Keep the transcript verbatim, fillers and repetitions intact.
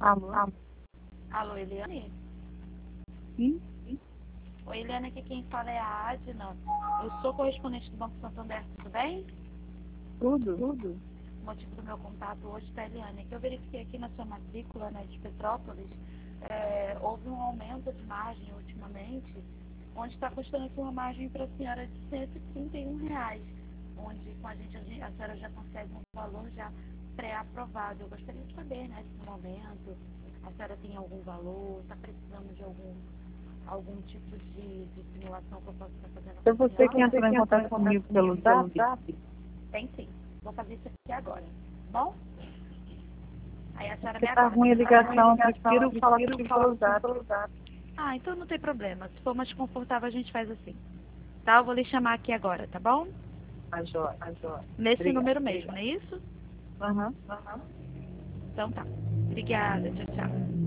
Alô? Alô, Eliane? Sim? Oi, Eliane, aqui quem fala é a Adna. Eu sou correspondente do Banco Santander, tudo bem? Tudo? Tudo. O motivo do meu contato hoje tá, Eliane, é que eu verifiquei aqui na sua matrícula, né, de Petrópolis, é, houve um aumento de margem ultimamente, onde está custando aqui uma margem para a senhora de cento e trinta e um reais, onde com a gente a gente- a senhora já consegue um valor já pré-aprovado. Eu gostaria de saber, né, se no momento a senhora tem algum valor, está precisando de algum, algum tipo de, de simulação que eu possa estar fazendo Então com a você senhora. que entrou em contato comigo pelo Zap? Tem sim. Vou fazer isso aqui agora, tá bom? Aí a senhora Porque me tá aguarda. ruim a Tá ruim a ligação, eu ligação, eu prefiro falar prefiro contigo falar pelo contigo Zap. pelo Zap. Ah, então não tem problema. Se for mais confortável, a gente faz assim. Tá? Eu vou lhe chamar aqui agora, tá bom? Tá joia. Tá, joia. Nesse Obrigada. número mesmo, não é isso? Aham. Aham. Então tá. Obrigada. Tchau, tchau.